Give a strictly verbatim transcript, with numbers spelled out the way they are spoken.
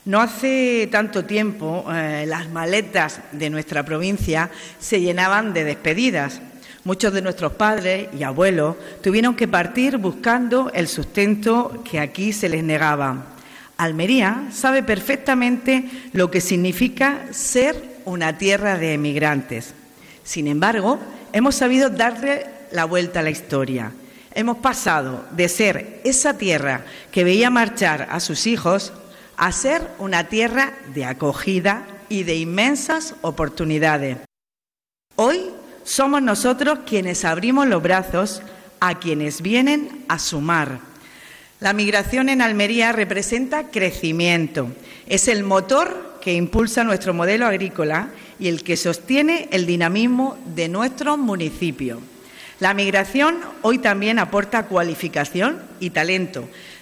No hace tanto tiempo eh, las maletas de nuestra provincia se llenaban de despedidas. Muchos de nuestros padres y abuelos tuvieron que partir buscando el sustento que aquí se les negaba. Almería sabe perfectamente lo que significa ser una tierra de emigrantes. Sin embargo, hemos sabido darle la vuelta a la historia. Hemos pasado de ser esa tierra que veía marchar a sus hijos a ser una tierra de acogida y de inmensas oportunidades. Hoy somos nosotros quienes abrimos los brazos a quienes vienen a sumar. La migración en Almería representa crecimiento, es el motor que impulsa nuestro modelo agrícola y el que sostiene el dinamismo de nuestro municipio. La migración hoy también aporta cualificación y talento.